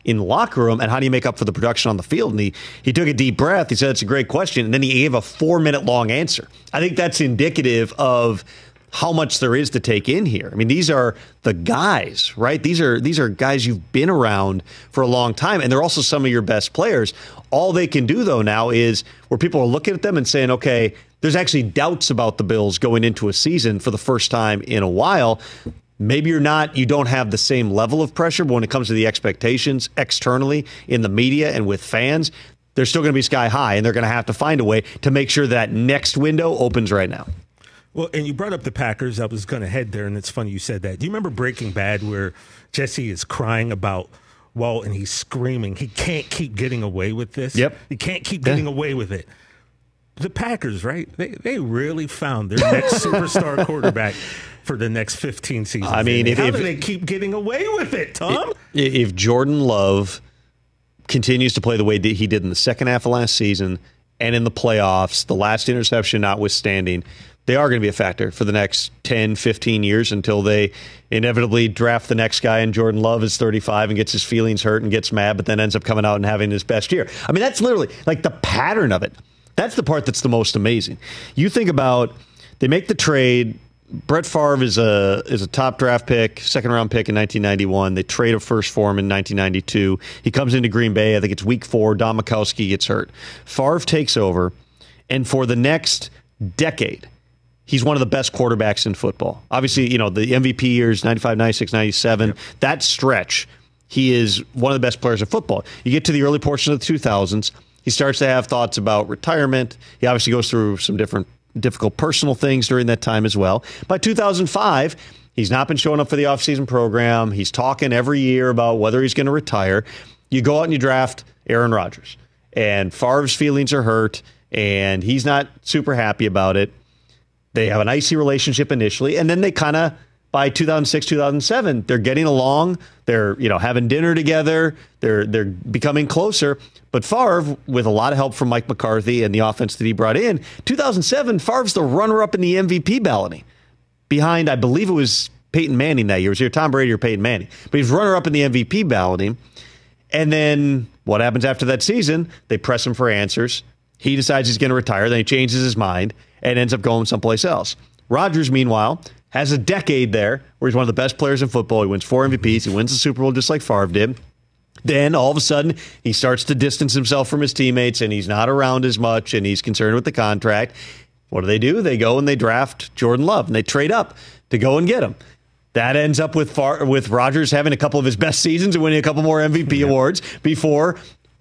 in the locker room, and how do you make up for the production on the field? And he took a deep breath. He said, it's a great question. And then he gave a 4-minute long answer. I think that's indicative of how much there is to take in here. I mean, these are the guys, right? These are guys you've been around for a long time, and they're also some of your best players. All they can do, though, now is where people are looking at them and saying, okay, there's actually doubts about the Bills going into a season for the first time in a while. Maybe you don't have the same level of pressure, but when it comes to the expectations externally in the media and with fans, they're still going to be sky high, and they're going to have to find a way to make sure that next window opens right now. Well, and you brought up the Packers. I was going to head there, and it's funny you said that. Do you remember Breaking Bad where Jesse is crying about Walt and he's screaming, he can't keep getting away with this? Yep. He can't keep getting away with it. The Packers, right? They really found their next superstar quarterback for the next 15 seasons. I mean, how do they keep getting away with it, Tom? If Jordan Love continues to play the way he did in the second half of last season and in the playoffs, the last interception notwithstanding, they are going to be a factor for the next 10, 15 years until they inevitably draft the next guy and Jordan Love is 35 and gets his feelings hurt and gets mad, but then ends up coming out and having his best year. I mean, that's literally like the pattern of it. That's the part that's the most amazing. You think about, they make the trade. Brett Favre is a top draft pick, second-round pick in 1991. They trade a first for him in 1992. He comes into Green Bay. I think it's week 4. Don Majkowski gets hurt. Favre takes over, and for the next decade, he's one of the best quarterbacks in football. Obviously, the MVP years, 95, 96, 97, yep. That stretch, he is one of the best players in football. You get to the early portion of the 2000s, he starts to have thoughts about retirement. He obviously goes through some difficult personal things during that time as well. By 2005, he's not been showing up for the offseason program. He's talking every year about whether he's going to retire. You go out and you draft Aaron Rodgers. And Favre's feelings are hurt, and he's not super happy about it. They have an icy relationship initially, and then they kind of, by 2006, 2007, they're getting along. They're, having dinner together. They're becoming closer. But Favre, with a lot of help from Mike McCarthy and the offense that he brought in, 2007, Favre's the runner-up in the MVP balloting behind, I believe it was Peyton Manning that year. It was either Tom Brady or Peyton Manning. But he's runner-up in the MVP balloting. And then what happens after that season? They press him for answers. He decides he's going to retire. Then he changes his mind and ends up going someplace else. Rodgers, meanwhile, has a decade there where he's one of the best players in football. He wins 4 MVPs. He wins the Super Bowl just like Favre did. Then all of a sudden, he starts to distance himself from his teammates, and he's not around as much, and he's concerned with the contract. What do? They go and they draft Jordan Love, and they trade up to go and get him. That ends up with Rodgers having a couple of his best seasons and winning a couple more MVP awards before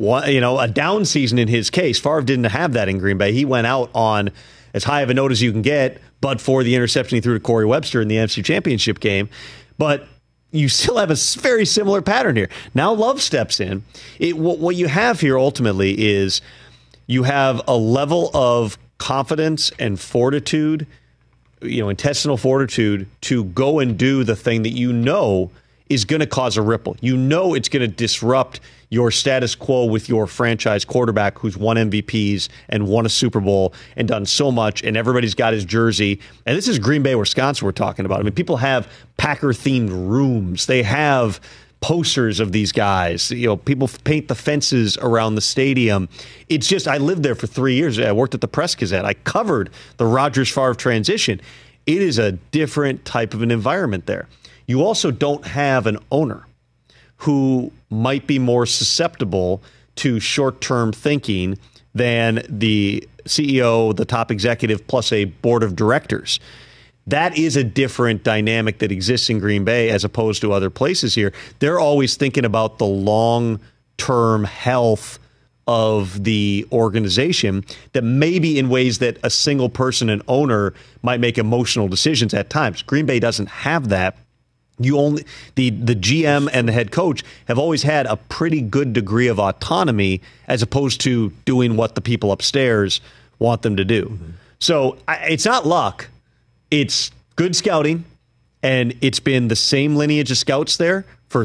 a down season in his case. Favre didn't have that in Green Bay. He went out on as high of a note as you can get, but for the interception he threw to Corey Webster in the NFC Championship game. But you still have a very similar pattern here. Now Love steps in. What you have here ultimately is you have a level of confidence and fortitude, intestinal fortitude to go and do the thing that is going to cause a ripple. It's going to disrupt your status quo with your franchise quarterback who's won MVPs and won a Super Bowl and done so much, and everybody's got his jersey. And this is Green Bay, Wisconsin we're talking about. I mean, people have Packer-themed rooms. They have posters of these guys. People paint the fences around the stadium. It's just, I lived there for 3 years. I worked at the Press-Gazette. I covered the Rodgers-Favre transition. It is a different type of an environment there. You also don't have an owner who might be more susceptible to short-term thinking than the CEO, the top executive, plus a board of directors. That is a different dynamic that exists in Green Bay as opposed to other places here. They're always thinking about the long-term health of the organization that maybe in ways that a single person, an owner, might make emotional decisions at times. Green Bay doesn't have that. The GM and the head coach have always had a pretty good degree of autonomy as opposed to doing what the people upstairs want them to do. Mm-hmm. So it's not luck. It's good scouting, and it's been the same lineage of scouts there for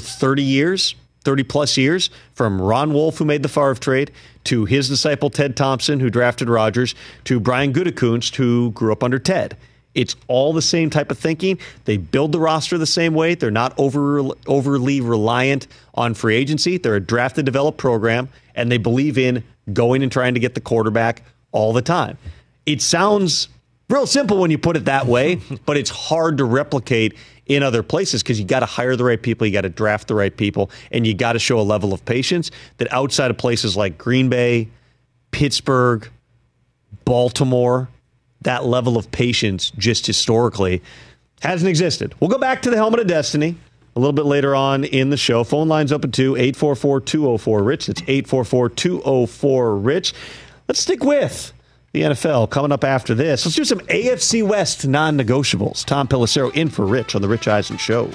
30-plus years, from Ron Wolf, who made the Favre trade, to his disciple Ted Thompson, who drafted Rodgers, to Brian Gutekunst, who grew up under Ted. It's all the same type of thinking. They build the roster the same way. They're not overly reliant on free agency. They're a draft and develop program, and they believe in going and trying to get the quarterback all the time. It sounds real simple when you put it that way, but it's hard to replicate in other places because you got to hire the right people, you got to draft the right people, and you got to show a level of patience that outside of places like Green Bay, Pittsburgh, Baltimore, that level of patience just historically hasn't existed. We'll go back to the Helmet of Destiny a little bit later on in the show. Phone line's open to 844-204-RICH. It's 844-204-RICH. Let's stick with the NFL coming up after this. Let's do some AFC West non-negotiables. Tom Pelissero in for Rich on the Rich Eisen Show.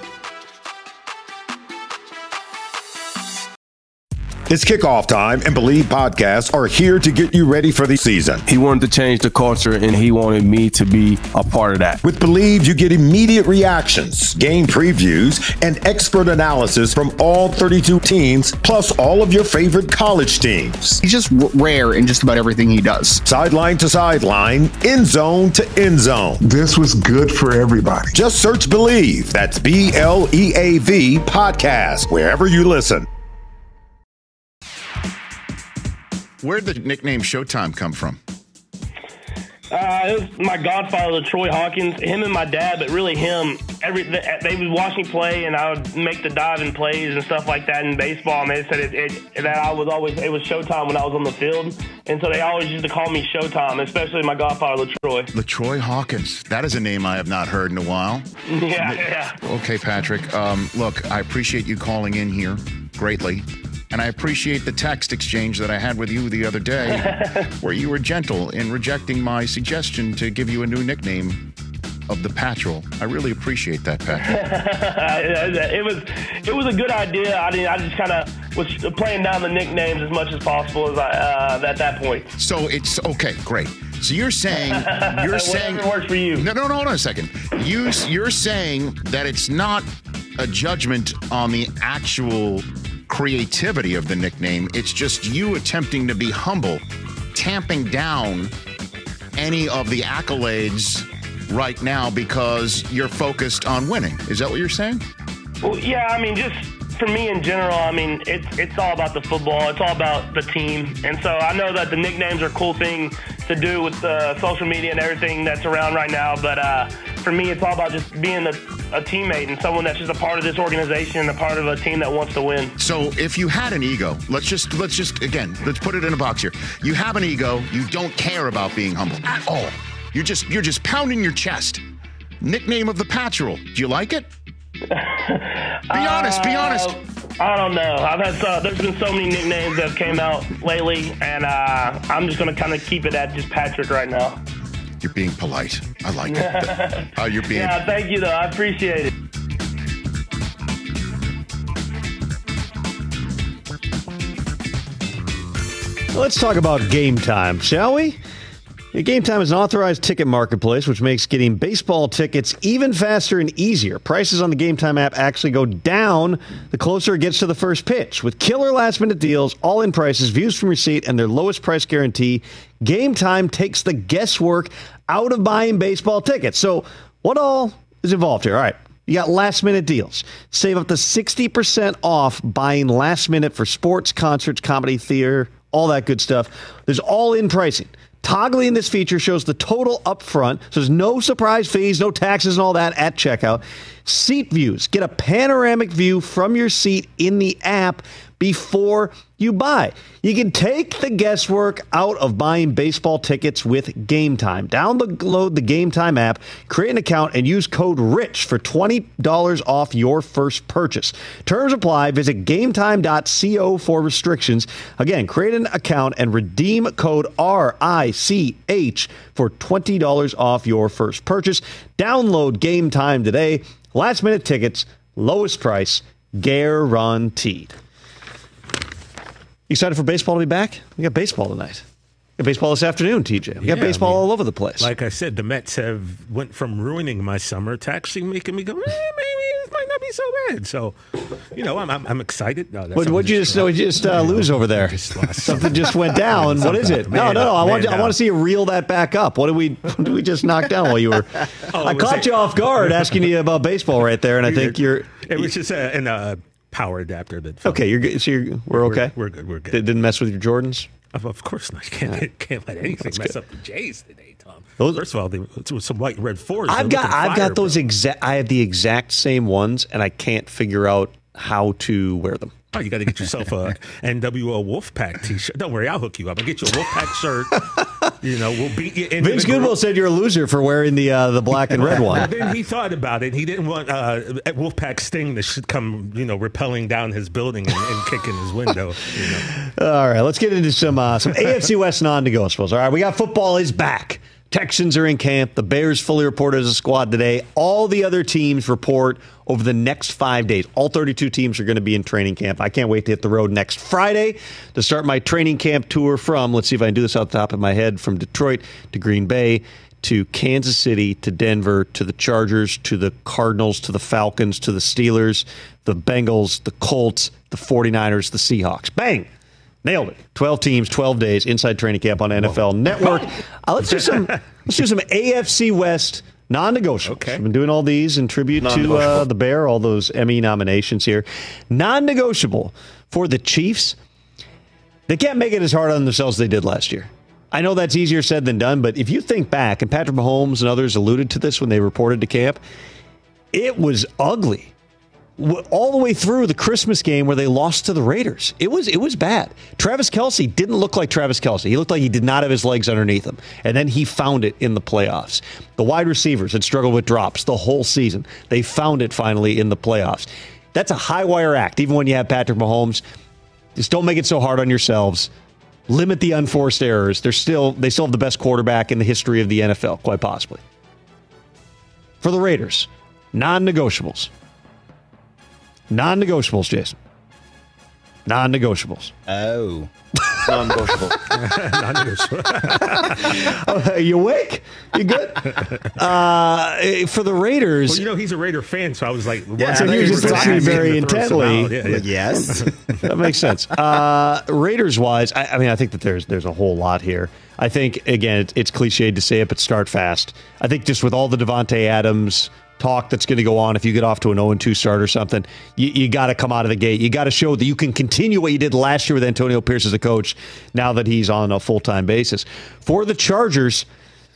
It's kickoff time, and Believe podcasts are here to get you ready for the season. He wanted to change the culture, and he wanted me to be a part of that. With Believe, you get immediate reactions, game previews, and expert analysis from all 32 teams, plus all of your favorite college teams. He's just rare in just about everything he does. Sideline to sideline, end zone to end zone. This was good for everybody. Just search Believe. That's BLEAV podcast, wherever you listen. Where'd the nickname Showtime come from? It was my godfather, Troy Hawkins, him and my dad, but really him. They would watch me play, and I would make the diving plays and stuff like that in baseball. And they said it was Showtime when I was on the field, and so they always used to call me Showtime, especially my godfather, LaTroy. LaTroy Hawkins. That is a name I have not heard in a while. Yeah. Okay, Patrick. Look, I appreciate you calling in here greatly. And I appreciate the text exchange that I had with you the other day where you were gentle in rejecting my suggestion to give you a new nickname of the Patrol. I really appreciate that, Patrick. It was a good idea. I just kind of was playing down the nicknames as much as possible as at that point. So it's okay, great. So you're saying whatever works for you. No, hold on a second. You're saying that it's not a judgment on the actual creativity of the nickname. It's just you attempting to be humble, tamping down any of the accolades right now because you're focused on winning. Is that what you're saying? Well, yeah, I mean, just for me in general, I mean, it's all about the football. It's all about the team. And so I know that the nicknames are a cool thing to do with social media and everything that's around right now. But for me, it's all about just being a teammate and someone that's just a part of this organization and a part of a team that wants to win. So if you had an ego, let's just again, let's put it in a box here. You have an ego. You don't care about being humble at all. You're just pounding your chest. Nickname of the Patrol. Do you like it? Be honest. I don't know. I've had there's been so many nicknames that have came out lately, and I'm just going to kind of keep it at just Patrick right now. You're being polite. I like it. You're being. Yeah, thank you, though. I appreciate it. Let's talk about Game Time, shall we? Game Time is an authorized ticket marketplace, which makes getting baseball tickets even faster and easier. Prices on the Game Time app actually go down the closer it gets to the first pitch. With killer last-minute deals, all-in prices, views from your seat, and their lowest price guarantee, Game Time takes the guesswork out of buying baseball tickets. So what all is involved here? All right. You got last-minute deals. Save up to 60% off buying last-minute for sports, concerts, comedy, theater, all that good stuff. There's all-in pricing. Toggling this feature shows the total up front, so there's no surprise fees, no taxes and all that at checkout. Seat views. Get a panoramic view from your seat in the app before you buy. You can take the guesswork out of buying baseball tickets with Game Time. Download the Game Time app, create an account, and use code RICH for $20 off your first purchase. Terms apply. Visit gametime.co for restrictions. Again, create an account and redeem code RICH for $20 off your first purchase. Download Game Time today. Last minute tickets, lowest price, guaranteed. You excited for baseball to be back? We got baseball tonight. We got baseball this afternoon, TJ. We got baseball all over the place. Like I said, the Mets went from ruining my summer to actually making me go, maybe it might not be so bad. So, I'm excited. No, what'd you just lose over there? Something just went down. What is it? No. I want to see you reel that back up. What did we just knock down while you were? I caught you off guard asking you about baseball right there, and I think you're. It was just a power adapter that. Fell. Okay, you're good. So we're okay. We're good. We're good. Didn't mess with your Jordans. Of course not. Can't let anything mess up the Jays today, Tom. First of all, it was some white and red 4s. I've got those I have the exact same ones, and I can't figure out how to wear them. Oh, you got to get yourself a NWO Wolfpack T-shirt. Don't worry, I'll hook you up. I'll get you a Wolfpack shirt. We'll beat you in. Vince Goodwill said you're a loser for wearing the black and red one. Then he thought about it. He didn't want Wolfpack Sting to come, rappelling down his building and kicking his window. All right, let's get into some AFC West non-negotiables. All right, we got football is back. Texans are in camp. The Bears fully reported as a squad today. All the other teams report over the next 5 days. All 32 teams are going to be in training camp. I can't wait to hit the road next Friday to start my training camp tour from, let's see if I can do this off the top of my head, from Detroit to Green Bay to Kansas City to Denver to the Chargers to the Cardinals to the Falcons to the Steelers, the Bengals, the Colts, the 49ers, the Seahawks. Bang! Nailed it. 12 teams, 12 days, inside training camp on NFL Network. Let's do some AFC West non-negotiables. Okay. I've been doing all these in tribute to the Bear, all those Emmy nominations here. Non-negotiable for the Chiefs. They can't make it as hard on themselves as they did last year. I know that's easier said than done, but if you think back, and Patrick Mahomes and others alluded to this when they reported to camp, it was ugly. All the way through the Christmas game where they lost to the Raiders. It was bad. Travis Kelce didn't look like Travis Kelce. He looked like he did not have his legs underneath him. And then he found it in the playoffs. The wide receivers had struggled with drops the whole season. They found it finally in the playoffs. That's a high wire act, even when you have Patrick Mahomes. Just don't make it so hard on yourselves. Limit the unforced errors. They still have the best quarterback in the history of the NFL, quite possibly. For the Raiders, non-negotiables. Non-negotiables, Jason. Non-negotiables. Oh. Non-negotiable. Non-negotiable. You awake? You good? For the Raiders... Well, he's a Raider fan, so I was like... So he was just listening very intently. Yes. That makes sense. Raiders-wise, I think that there's a whole lot here. I think, again, it's cliched to say it, but start fast. I think just with all the Devontae Adams... talk that's going to go on if you get off to an 0-2 start or something. You got to come out of the gate. You got to show that you can continue what you did last year with Antonio Pierce as a coach now that he's on a full-time basis. For the Chargers,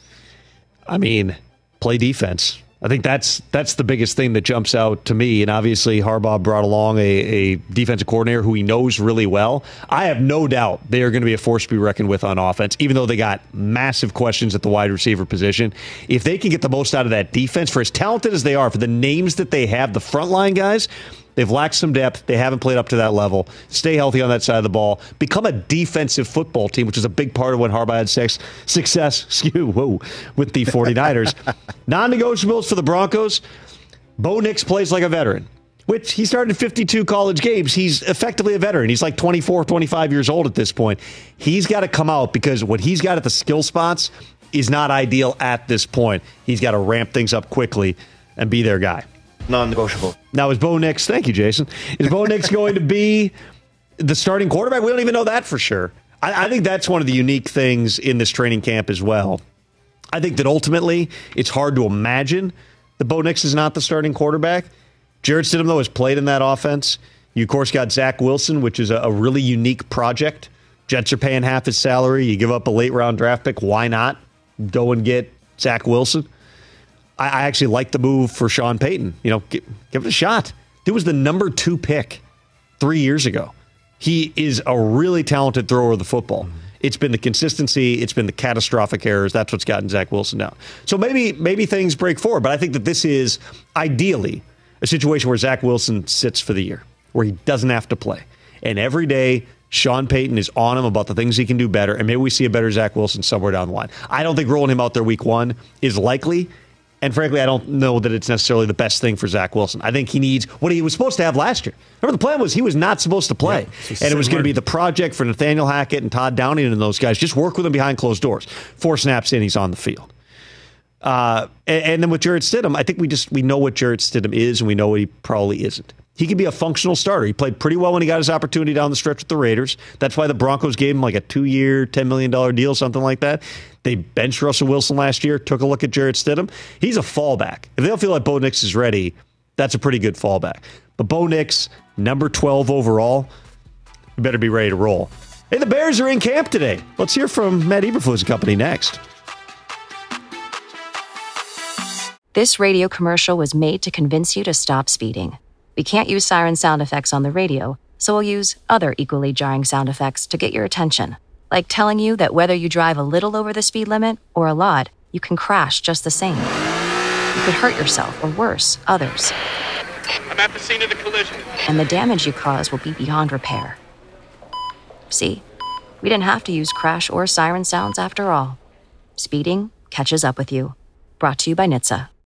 play defense. I think that's the biggest thing that jumps out to me. And obviously, Harbaugh brought along a defensive coordinator who he knows really well. I have no doubt they are going to be a force to be reckoned with on offense, even though they got massive questions at the wide receiver position. If they can get the most out of that defense, for as talented as they are, for the names that they have, the frontline guys, they've lacked some depth. They haven't played up to that level. Stay healthy on that side of the ball. Become a defensive football team, which is a big part of when Harbaugh had success with the 49ers. Non-negotiables for the Broncos. Bo Nix plays like a veteran, which he started 52 college games. He's effectively a veteran. He's like 24, 25 years old at this point. He's got to come out because what he's got at the skill spots is not ideal at this point. He's got to ramp things up quickly and be their guy. Non-negotiable. Now, is Bo Nix, thank you, Jason, is Bo Nix going to be the starting quarterback? We don't even know that for sure. I think that's one of the unique things in this training camp as well. I think that ultimately it's hard to imagine that Bo Nix is not the starting quarterback. Jarrett Stidham, though, has played in that offense. You, of course, got Zach Wilson, which is a really unique project. Jets are paying half his salary. You give up a late-round draft pick. Why not go and get Zach Wilson? I actually like the move for Sean Payton. Give it a shot. Dude was the number 2 pick 3 years ago. He is a really talented thrower of the football. It's been the consistency. It's been the catastrophic errors. That's what's gotten Zach Wilson down. So maybe things break forward. But I think that this is ideally a situation where Zach Wilson sits for the year, where he doesn't have to play. And every day, Sean Payton is on him about the things he can do better. And maybe we see a better Zach Wilson somewhere down the line. I don't think rolling him out there week 1 is likely. And frankly, I don't know that it's necessarily the best thing for Zach Wilson. I think he needs what he was supposed to have last year. Remember, the plan was he was not supposed to play. And it was going to be the project for Nathaniel Hackett and Todd Downing and those guys. Just work with him behind closed doors. 4 snaps in, he's on the field. And then with Jarrett Stidham, I think we know what Jarrett Stidham is, and we know what he probably isn't. He could be a functional starter. He played pretty well when he got his opportunity down the stretch with the Raiders. That's why the Broncos gave him like a 2-year, $10 million deal, something like that. They benched Russell Wilson last year, took a look at Jarrett Stidham. He's a fallback. If they don't feel like Bo Nix is ready, that's a pretty good fallback. But Bo Nix, number 12 overall, you better be ready to roll. Hey, the Bears are in camp today. Let's hear from Matt Eberflus and company next. This radio commercial was made to convince you to stop speeding. We can't use siren sound effects on the radio, so we'll use other equally jarring sound effects to get your attention. Like telling you that whether you drive a little over the speed limit or a lot, you can crash just the same. You could hurt yourself or worse, others. I'm at the scene of the collision. And the damage you cause will be beyond repair. See, we didn't have to use crash or siren sounds after all. Speeding catches up with you. Brought to you by NHTSA.